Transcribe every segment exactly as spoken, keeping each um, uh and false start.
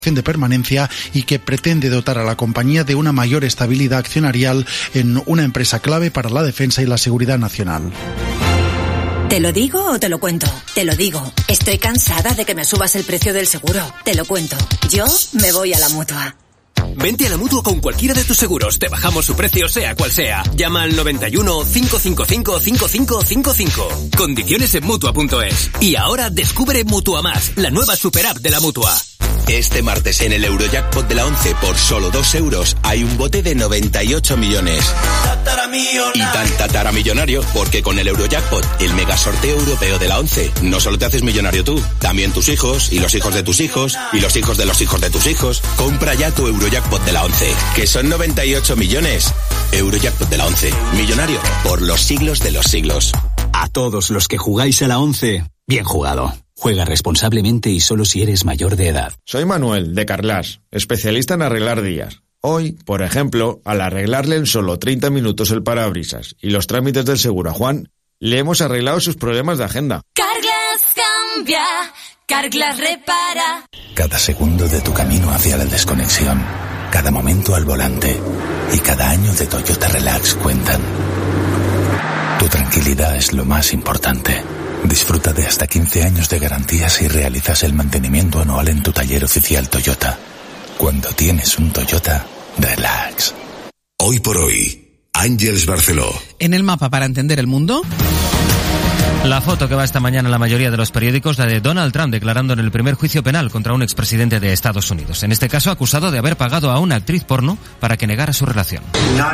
de permanencia y que pretende dotar a la compañía de una mayor estabilidad accionarial en una empresa clave para la defensa y la seguridad nacional. ¿Te lo digo o te lo cuento? Te lo digo. Estoy cansada de que me subas el precio del seguro. Te lo cuento. Yo me voy a la Mutua. Vente a la Mutua con cualquiera de tus seguros. Te bajamos su precio sea cual sea. Llama al noventa y uno, cinco cinco cinco, cinco cinco cinco cinco. Condiciones en Mutua punto es. Y ahora descubre Mutua Más, la nueva super app de la Mutua. Este martes en el Eurojackpot de la once, por solo dos euros, hay un bote de noventa y ocho millones. Y tan tataramillonario, porque con el Eurojackpot, el mega sorteo europeo de la once, no solo te haces millonario tú, también tus hijos, y los hijos de tus hijos, y los hijos de los hijos de tus hijos. Compra ya tu Eurojackpot de la once, que son noventa y ocho millones. Eurojackpot de la once, millonario por los siglos de los siglos. A todos los que jugáis a la once, bien jugado. Juega responsablemente y solo si eres mayor de edad. Soy Manuel, de Carglass, especialista en arreglar días. Hoy, por ejemplo, al arreglarle en solo treinta minutos el parabrisas y los trámites del seguro a Juan, le hemos arreglado sus problemas de agenda. Carglass cambia, Carglass repara. Cada segundo de tu camino hacia la desconexión, cada momento al volante y cada año de Toyota Relax cuentan. Tu tranquilidad es lo más importante. Disfruta de hasta quince años de garantía si realizas el mantenimiento anual en tu taller oficial Toyota. Cuando tienes un Toyota, relax. Hoy por hoy, Àngels Barceló. En el mapa para entender el mundo. La foto que va esta mañana en la mayoría de los periódicos, la de Donald Trump declarando en el primer juicio penal contra un expresidente de Estados Unidos. En este caso, acusado de haber pagado a una actriz porno para que negara su relación.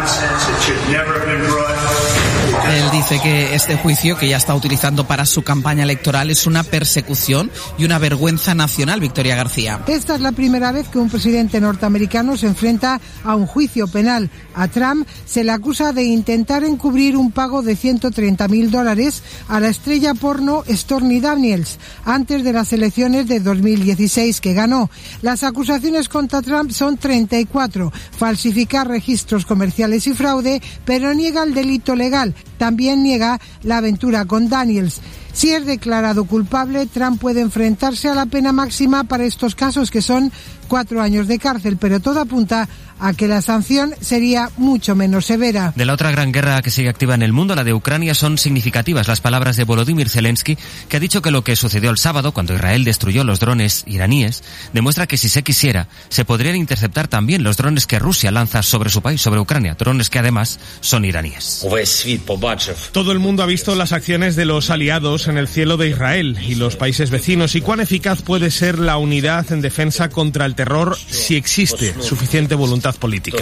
Él dice que este juicio, que ya está utilizando para su campaña electoral, es una persecución y una vergüenza nacional. Victoria García. Esta es la primera vez que un presidente norteamericano se enfrenta a un juicio penal. A Trump se le acusa de intentar encubrir un pago de ciento treinta mil dólares a la estrella porno Stormy Daniels antes de las elecciones de dos mil dieciséis que ganó. Las acusaciones contra Trump son treinta y cuatro. Falsificar registros comerciales y fraude, pero niega el delito legal. También niega la aventura con Daniels. Si es declarado culpable, Trump puede enfrentarse a la pena máxima para estos casos, que son cuatro años de cárcel, pero todo apunta a que la sanción sería mucho menos severa. De la otra gran guerra que sigue activa en el mundo, la de Ucrania, son significativas las palabras de Volodymyr Zelensky, que ha dicho que lo que sucedió el sábado, cuando Israel destruyó los drones iraníes, demuestra que si se quisiera, se podrían interceptar también los drones que Rusia lanza sobre su país, sobre Ucrania, drones que además son iraníes. Todo el mundo ha visto las acciones de los aliados en el cielo de Israel y los países vecinos, y cuán eficaz puede ser la unidad en defensa contra el terror si existe suficiente voluntad política.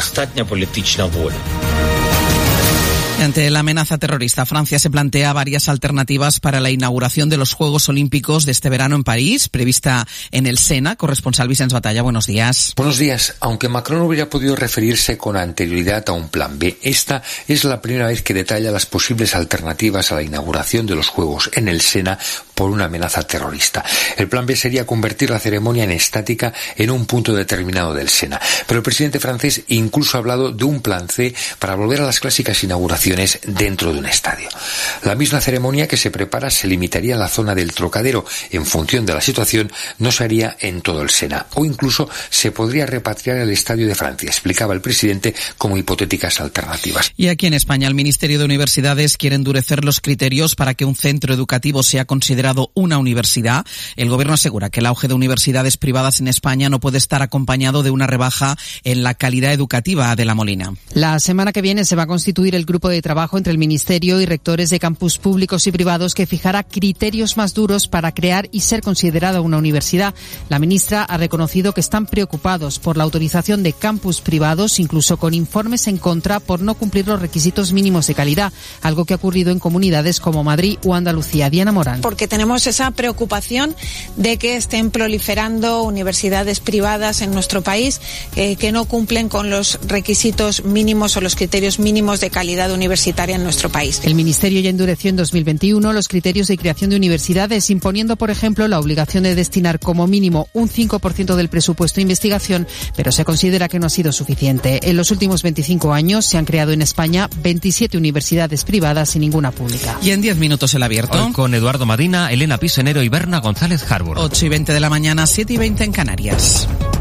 Ante la amenaza terrorista, Francia se plantea varias alternativas para la inauguración de los Juegos Olímpicos de este verano en París, prevista en el Sena. Corresponsal Vicens Batalla, buenos días. Buenos días. Aunque Macron hubiera podido referirse con anterioridad a un plan B, esta es la primera vez que detalla las posibles alternativas a la inauguración de los Juegos en el Sena por una amenaza terrorista. El plan B sería convertir la ceremonia en estática en un punto determinado del Sena. Pero el presidente francés incluso ha hablado de un plan C para volver a las clásicas inauguraciones dentro de un estadio. La misma ceremonia que se prepara se limitaría a la zona del Trocadero. En función de la situación, no se haría en todo el Sena, o incluso se podría repatriar el Estadio de Francia, explicaba el presidente como hipotéticas alternativas. Y aquí en España, el Ministerio de Universidades quiere endurecer los criterios para que un centro educativo sea considerado una universidad. El gobierno asegura que el auge de universidades privadas en España no puede estar acompañado de una rebaja en la calidad educativa. de la Molina. La semana que viene se va a constituir el grupo de trabajo entre el Ministerio y rectores de campus públicos y privados que fijará criterios más duros para crear y ser considerada una universidad. La ministra ha reconocido que están preocupados por la autorización de campus privados, incluso con informes en contra por no cumplir los requisitos mínimos de calidad, algo que ha ocurrido en comunidades como Madrid o Andalucía. Diana Morán. Porque tenemos esa preocupación de que estén proliferando universidades privadas en nuestro país eh, que no cumplen con los requisitos mínimos o los criterios mínimos de calidad universitaria en nuestro país. El Ministerio ya endureció en dos mil veintiuno los criterios de creación de universidades, imponiendo, por ejemplo, la obligación de destinar como mínimo un cinco por ciento del presupuesto a investigación, pero se considera que no ha sido suficiente. En los últimos veinticinco años se han creado en España veintisiete universidades privadas y ninguna pública. Y en diez minutos el abierto. Hoy con Eduardo Madina, Elena Pisonero y Berna González Harbour. ocho y veinte de la mañana, siete y veinte en Canarias.